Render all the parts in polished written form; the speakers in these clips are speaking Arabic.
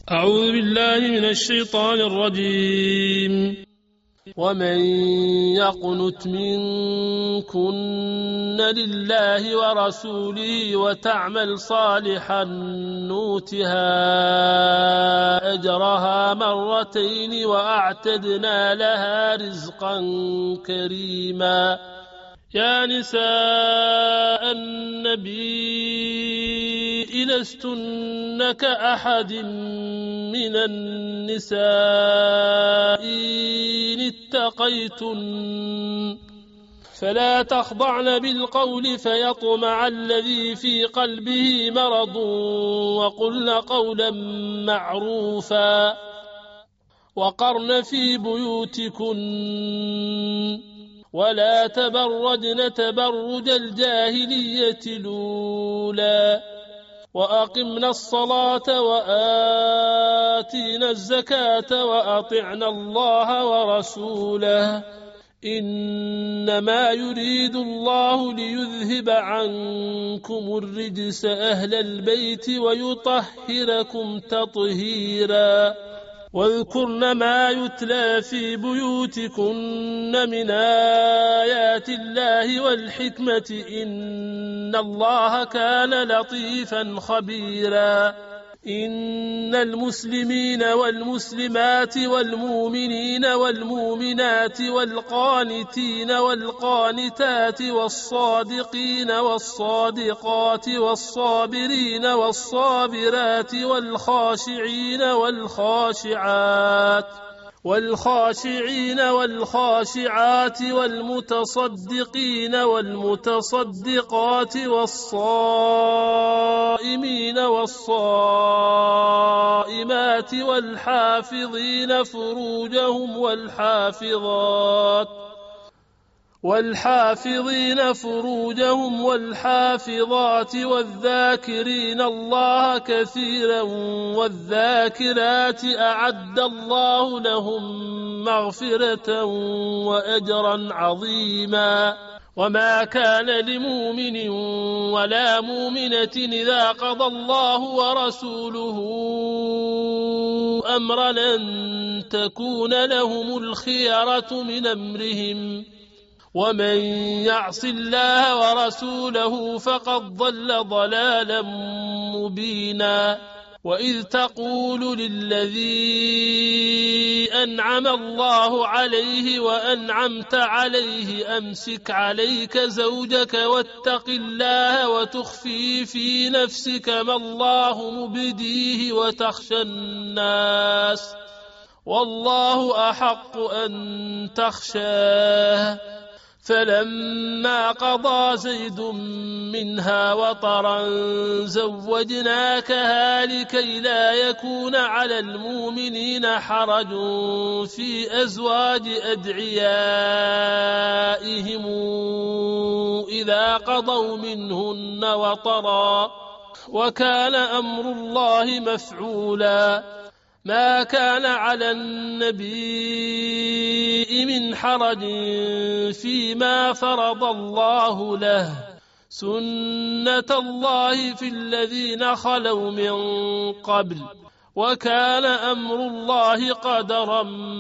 أعوذ بالله من الشيطان الرجيم. ومن يقنت منكن لله ورسوله وتعمل صالحا نؤتها أجرها مرتين وأعتدنا لها رزقا كريما. يا نساء النبي لستن كأحد من النساء إن اتقيتن فلا تخضعن بالقول فيطمع الذي في قلبه مرض وقلن قولا معروفا وقرن في بيوتكن ولا تبرجن تبرج الجاهلية الأولى وأقمنا الصلاة وآتينا الزكاة وأطعنا الله ورسوله إنما يريد الله ليذهب عنكم الرجس أهل البيت ويطهركم تطهيرا. واذكرن ما يتلى في بيوتكن من آيات الله والحكمة إن الله كان لطيفا خبيرا. إن المسلمين والمسلمات والمؤمنين والمؤمنات والقانتين والقانتات والصادقين والصادقات والصابرين والصابرات والخاشعين والخاشعات والمتصدقين والمتصدقات والصائمين والصائمات والحافظين فروجهم والحافظات والذاكرين الله كثيرا والذاكرات أعد الله لهم مغفرة وأجرا عظيما. وما كان لمؤمن ولا مؤمنة إذا قضى الله ورسوله أمرا أن تكون لهم الخيرة من أمرهم ومن يعص الله ورسوله فقد ضل ضلالا مبينا. وإذ تقول للذي أنعم الله عليه وأنعمت عليه أمسك عليك زوجك واتق الله وتخفي في نفسك ما الله مبديه وتخشى الناس والله أحق أن تخشاه. فلما قضى زيد منها وطرا زوجناكها لكي لا يكون على المؤمنين حرج في أزواج أدعيائهم إذا قضوا منهن وطرا وكان أمر الله مفعولا. ما كان على النبي من حرج فيما فرض الله له سنة الله في الذين خلوا من قبل وكان أمر الله قدرا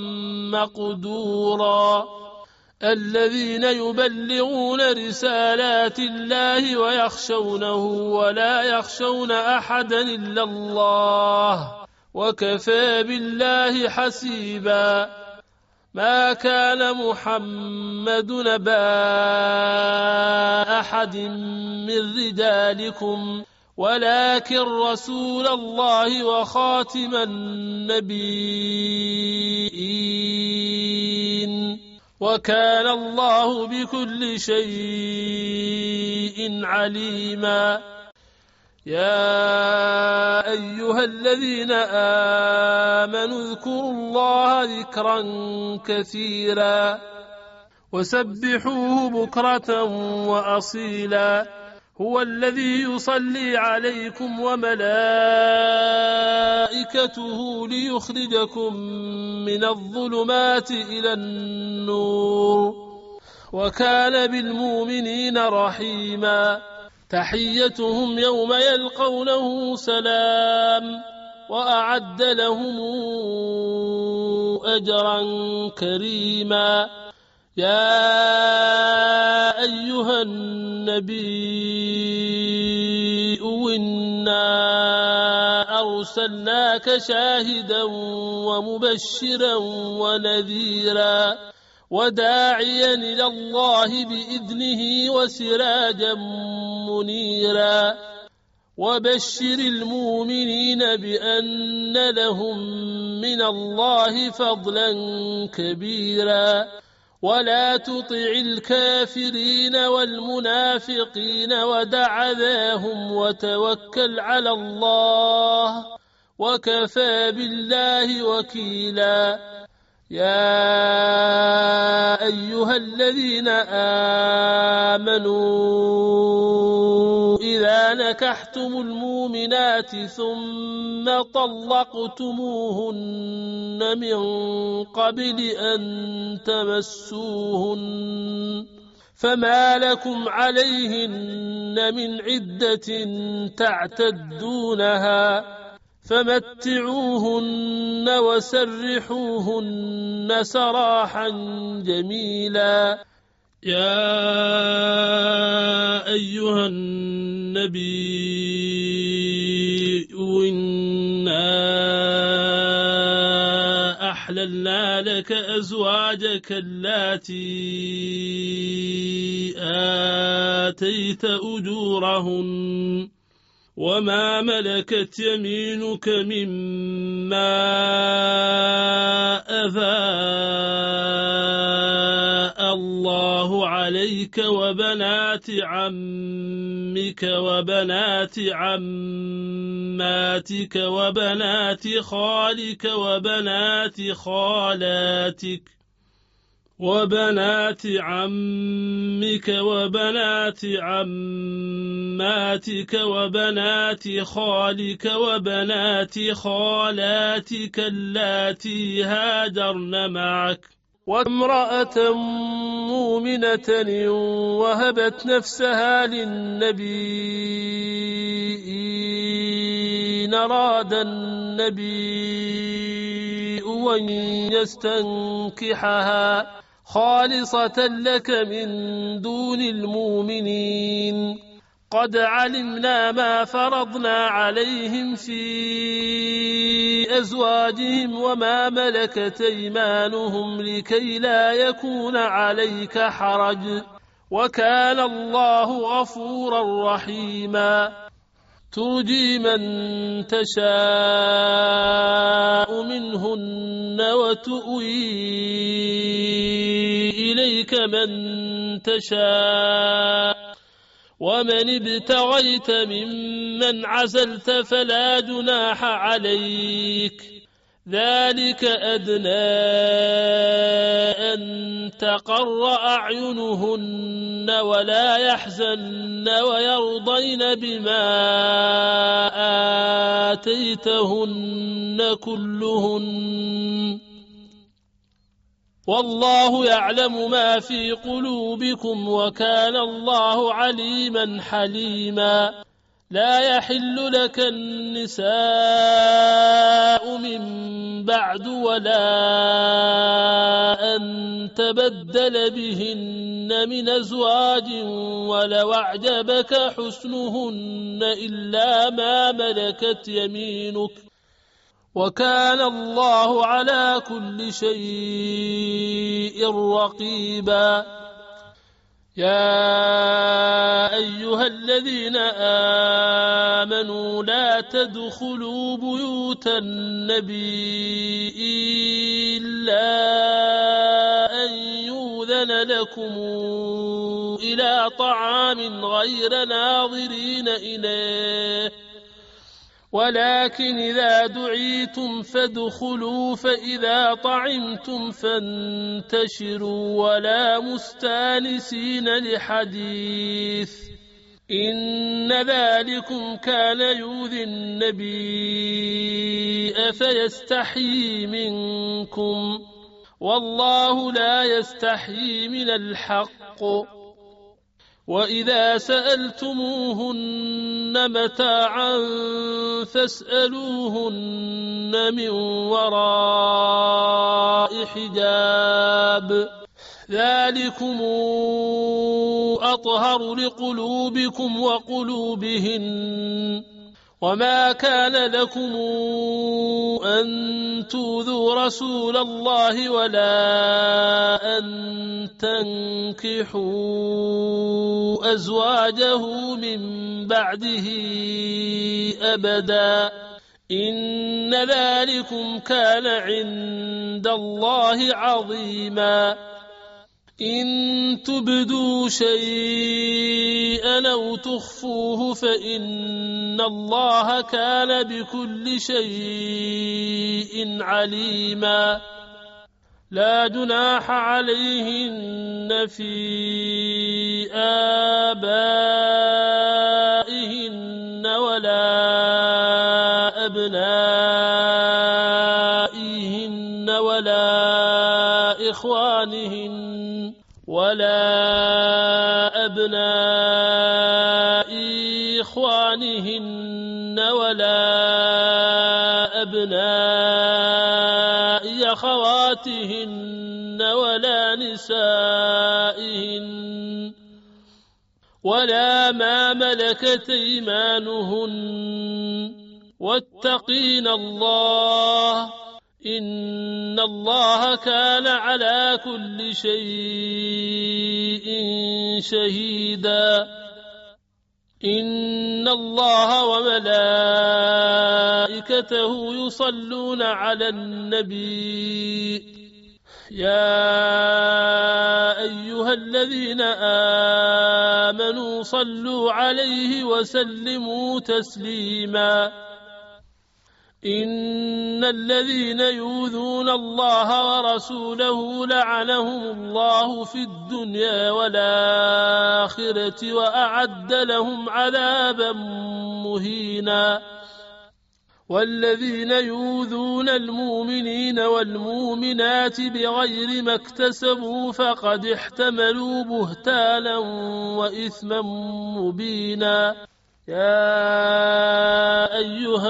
مقدورا. الذين يبلغون رسالات الله ويخشونه ولا يخشون أحدا إلا الله وكفى بالله حسيبا. ما كان محمد نبا أحد من رجالكم ولكن رسول الله وخاتم النبيين وكان الله بكل شيء عليما. يا أيها الذين آمنوا اذكروا الله ذكرا كثيرا وسبحوه بكرة وأصيلا. هو الذي يصلي عليكم وملائكته ليخرجكم من الظلمات إلى النور وكان بالمؤمنين رحيما. تحيتهم يوم يلقونه سلام وأعد لهم أجرا كريما. يا أيها النبي إنا أرسلناك شاهدا ومبشرا ونذيرا وداعيا إلى الله بإذنه وسراجا منيرا. وبشر المؤمنين بأن لهم من الله فضلا كبيرا. ولا تطع الكافرين والمنافقين ودع ذاهم وتوكل على الله وكفى بالله وكيلا. يا أيها الذين آمنوا إذا نكحتم المؤمنات ثم طلقتموهن من قبل أن تمسوهن فما لكم عليهن من عدة تعتدونها فمتعوهن وسرحوهن سراحا جميلا. يا أيها النبي إنا أحللنا لك أزواجك اللاتي آتيت أجورهن وما ملكت يمينك مما أفاء الله عليك وبنات عمك وبنات عماتك وبنات خالك وبنات خالاتك وبنات عمك وبنات عماتك وبنات خالك وبنات خالاتك اللاتي هاجرن معك وامرأة مؤمنة وهبت نفسها للنبي إن أراد النبي أن يستنكحها خالصة لك من دون المؤمنين. قد علمنا ما فرضنا عليهم في أزواجهم وما ملكت أيمانهم لكي لا يكون عليك حرج وكان الله غفورا رحيما. ترجي من تشاء منهن وتؤوي إليك من تشاء ومن ابتغيت ممن عزلت فلا جناح عليك ذلك أدنى أن تقر أعينهن ولا يحزن ويرضين بما آتيتهن كلهن والله يعلم ما في قلوبكم وكان الله عليما حليما. لا يحل لك النساء من بعد ولا أن تبدل بهن من أزواج ولو أعجبك حسنهن إلا ما ملكت يمينك وكان الله على كل شيء رقيبا. يا أيها الذين آمنوا لا تدخلوا بيوت النبي إلا أن يؤذن لكم إلى طعام غير ناظرين إليه ولكن إذا دعيتم فادخلوا فإذا طعمتم فانتشروا ولا مستانسين لحديث إن ذلكم كان يؤذي النبي فيستحيي منكم والله لا يستحيي من الحق وإذا سألتموهن متاعا فاسألوهن من وراء حجاب ذلكم أطهر لقلوبكم وقلوبهن وما كان لكم أن تؤذوا رسول الله ولا أن تنكحوا أزواجه من بعده أبدا إن ذلكم كان عند الله عظيما إن تبدوا شيئا أو تخفوه فإن الله كان بكل شيء عليما لا جناح عليهن في آبائهن ولا أبنائهن ولا إخوانهن ولا أبناء أخواتهن ولا نسائهن ولا ما ملكت أيمانهن واتقين الله إن الله كان على كل شيء شهيدا إن الله وملائكته يصلون على النبي يا أيها الذين آمنوا صلوا عليه وسلموا تسليما إن الذين يؤذون الله ورسوله لعنهم الله في الدنيا والآخرة وأعد لهم عذابا مهينا والذين يؤذون المؤمنين والمؤمنات بغير ما اكتسبوا فقد احتملوا بهتانا وإثما مبينا يا أيها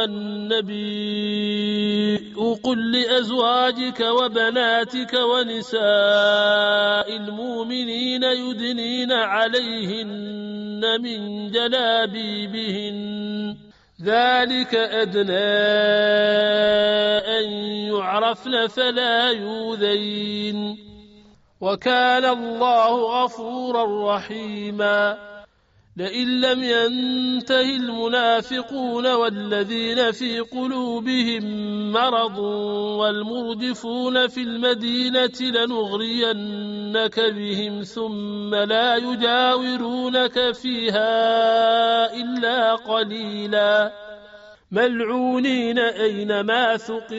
النبي قل لأزواجك وبناتك ونساء المؤمنين يدنين عليهن من جلابيبهن ذلك أدنى أن يعرفن فلا يؤذين وكان الله غفورا رحيما لئن لم ينته المنافقون والذين في قلوبهم مرض والمرجفون في المدينة لنغرينك بهم ثم لا يجاورونك فيها إلا قليلا ملعونين أينما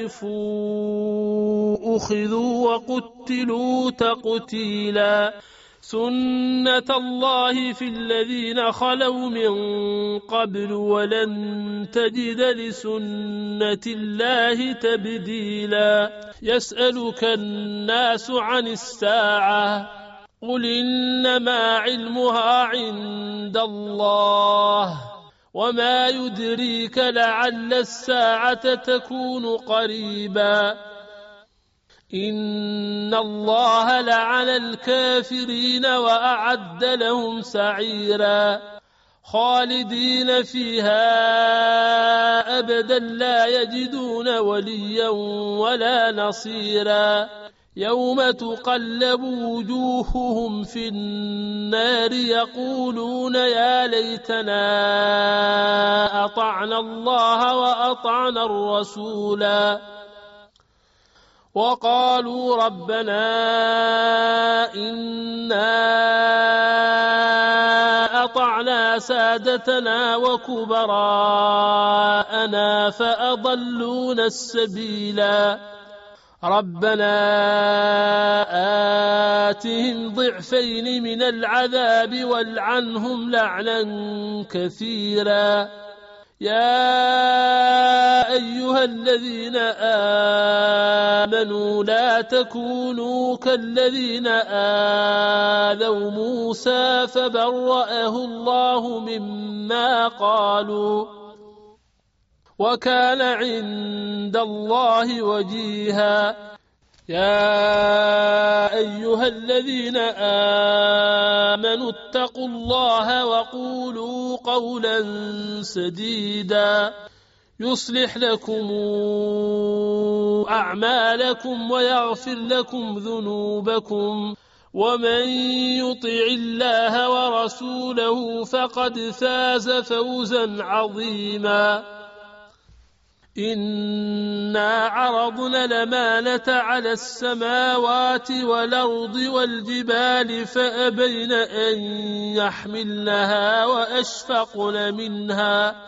ثقفوا أخذوا وقتلوا تقتيلا سنة الله في الذين خلوا من قبل ولن تجد لسنة الله تبديلا يسألك الناس عن الساعة قل إنما علمها عند الله وما يدريك لعل الساعة تكون قريبا إن الله لعن الكافرين وأعد لهم سعيرا خالدين فيها أبدا لا يجدون وليا ولا نصيرا يوم تقلب وجوههم في النار يقولون يا ليتنا أطعنا الله وأطعنا الرسولا وقالوا ربنا إنا أطعنا سادتنا وكبراءنا فأضلونا السبيلا ربنا آتهم ضعفين من العذاب والعنهم لعنا كثيرا يا أيها الذين آمنوا لا تكونوا كالذين آذوا موسى فبرأه الله مما قالوا وكان عند الله وجيها يا أيها الذين آمنوا اتقوا الله وقولوا قولا سديدا يصلح لكم أعمالكم ويغفر لكم ذنوبكم ومن يطع الله ورسوله فقد فاز فوزا عظيما إنا عرضنا الأمانة على السماوات والأرض والجبال فأبين أن يحملنها وأشفقن منها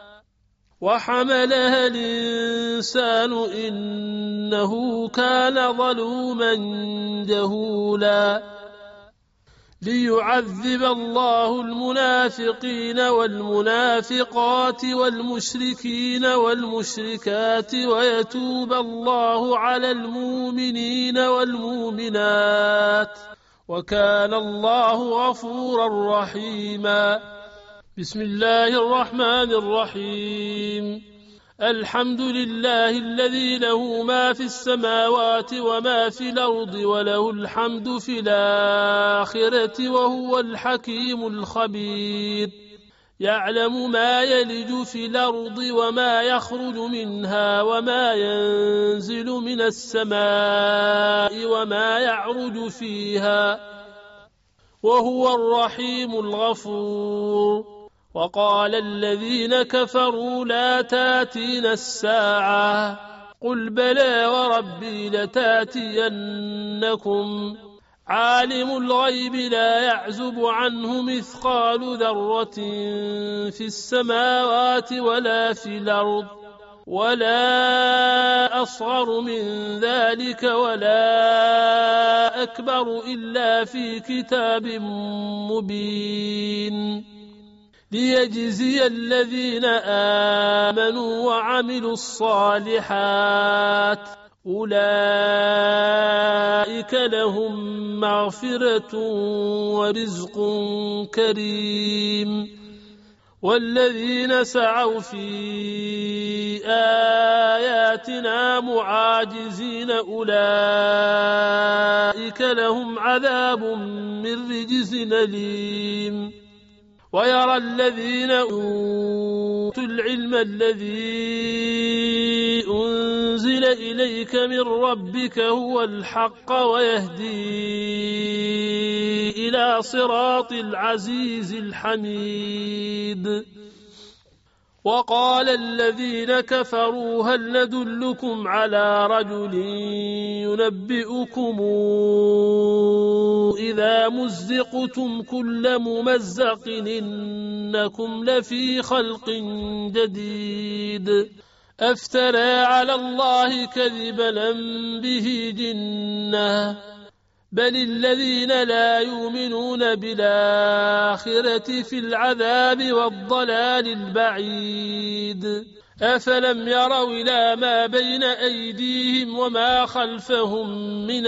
وحملها الإنسان إنه كان ظلوما جهولا ليعذب الله المنافقين والمنافقات والمشركين والمشركات ويتوب الله على المؤمنين والمؤمنات وكان الله غفورا رحيما بسم الله الرحمن الرحيم الحمد لله الذي له ما في السماوات وما في الأرض وله الحمد في الآخرة وهو الحكيم الخبير يعلم ما يلج في الأرض وما يخرج منها وما ينزل من السماء وما يعرج فيها وهو الرحيم الغفور وقال الذين كفروا لا تاتينا الساعة قل بلى وربي لتاتينكم عالم الغيب لا يعزب عنه مثقال ذرة في السماوات ولا في الأرض ولا أصغر من ذلك ولا أكبر إلا في كتاب مبين ليجزي الذين آمنوا وعملوا الصالحات أولئك لهم مغفرة ورزق كريم والذين سعوا في آياتنا معاجزين أولئك لهم عذاب من رجز أليم ويرى الذين أوتوا العلم الذي أنزل إليك من ربك هو الحق ويهدي إلى صراط العزيز الحميد وقال الذين كفروا هل ندلكم على رجل ينبئكم إذا مزقتم كل ممزق إنكم لفي خلق جديد أفترى على الله كذبا أم به جنة بل الذين لا يؤمنون بالآخرة في العذاب والضلال البعيد أفلم يروا إلى ما بين أيديهم وما خلفهم من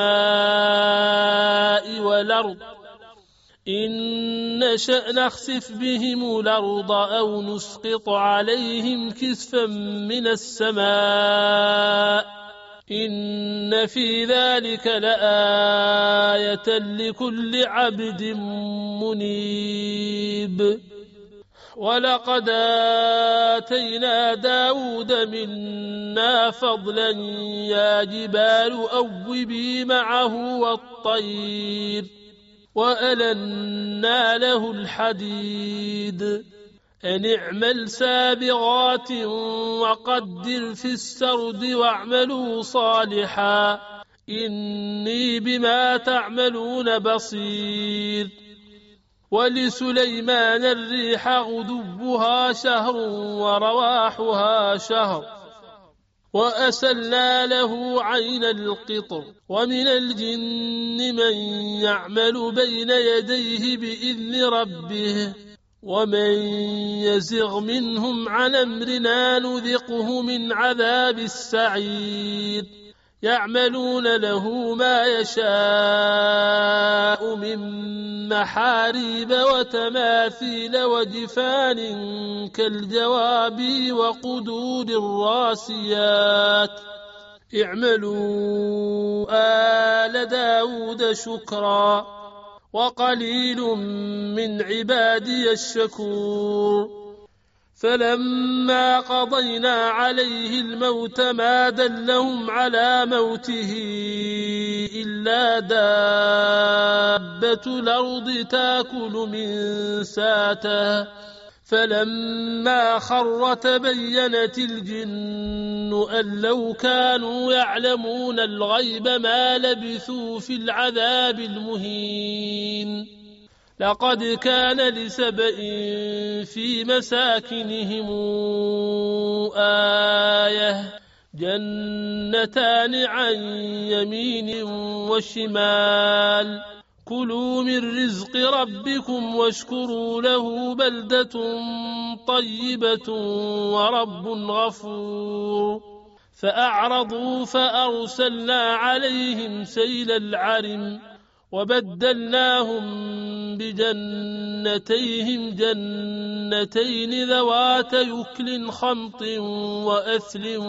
السماء والأرض إن نشأ نخسف بهم الأرض أو نسقط عليهم كسفا من السماء إن في ذلك لآية لكل عبد منيب ولقد آتينا داود منا فضلا يا جبال أوبي معه والطير وألنا له الحديد أن اعمل سابغات وقدر في السرد واعملوا صالحا إني بما تعملون بصير ولسليمان الريح غدوها شهر ورواحها شهر وأسلنا له عين القطر ومن الجن من يعمل بين يديه بإذن ربه ومن يزغ منهم عن أمرنا نذقه من عذاب السعير يعملون له ما يشاء من محاريب وتماثيل وجفان كالجواب وقدور الراسيات اعملوا آل داود شكرا وقليل من عبادي الشكور فلما قضينا عليه الموت ما دلهم على موته إلا دابة الأرض تاكل من ساته فلما خر تبينت الجن أن لو كانوا يعلمون الغيب ما لبثوا في العذاب المهين لقد كان لسبإ في مساكنهم آية جنتان عن يمين وشمال كلوا من رزق ربكم واشكروا له بلدة طيبة ورب غفور فأعرضوا فأرسلنا عليهم سيل العرم وبدلناهم بجنتيهم جنتين ذوات يكل خمط وأثل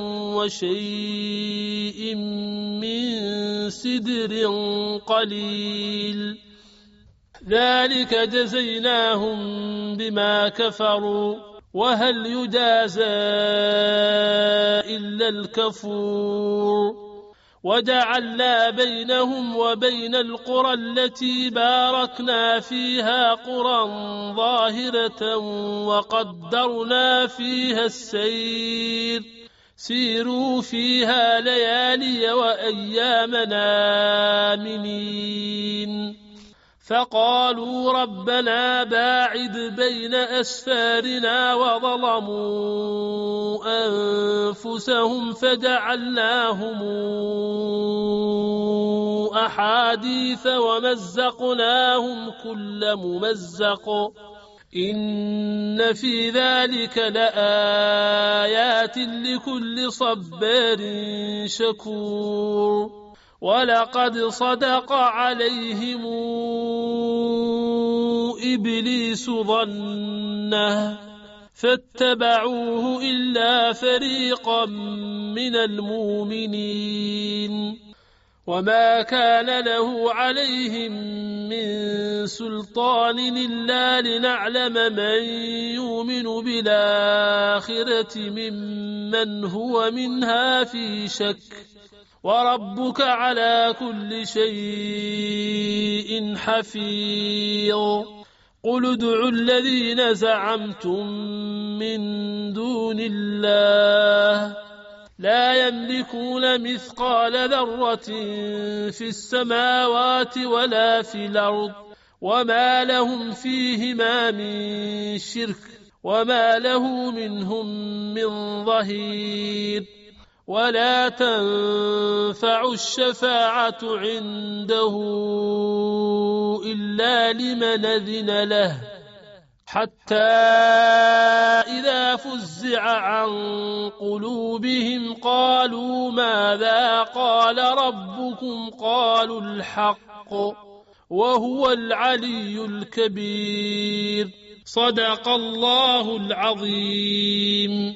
وشيء من سدر قليل ذلك جزيناهم بما كفروا وهل يجازى إلا الكفور وجعلنا بينهم وبين القرى التي باركنا فيها قرى ظاهرة وقدرنا فيها السير سيروا فيها ليالي وأيامنا آمنين فقالوا ربنا باعد بين أسفارنا وظلموا أنفسهم فجعلناهم أحاديث ومزقناهم كل ممزق إن في ذلك لآيات لكل صبار شكور ولقد صدق عليهم إبليس ظنه فاتبعوه إلا فريقا من المؤمنين وما كان له عليهم من سلطان إلا لنعلم من يؤمن بالآخرة ممن هو منها في شك وربك على كل شيء حفيظ قل ادعوا الذين زعمتم من دون الله لا يملكون مثقال ذرة في السماوات ولا في الأرض وما لهم فيهما من شرك وما له منهم من ظهير ولا تنفع الشفاعة عنده إلا لمن أذن له حتى إذا فزع عن قلوبهم قالوا ماذا قال ربكم قالوا الحق وهو العلي الكبير صدق الله العظيم.